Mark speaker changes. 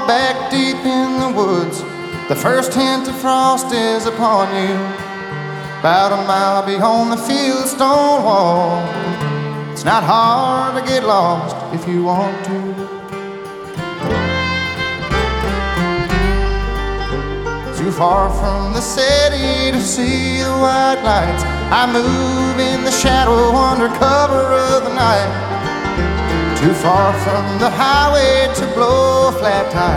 Speaker 1: back deep in the woods, the first hint of frost is upon you. About a mile beyond the field stone wall, it's not hard to get lost if you want to. Too far from the city to see the white lights, I move in the shadow under cover of the night. Too far from the highway to blow a flat tire,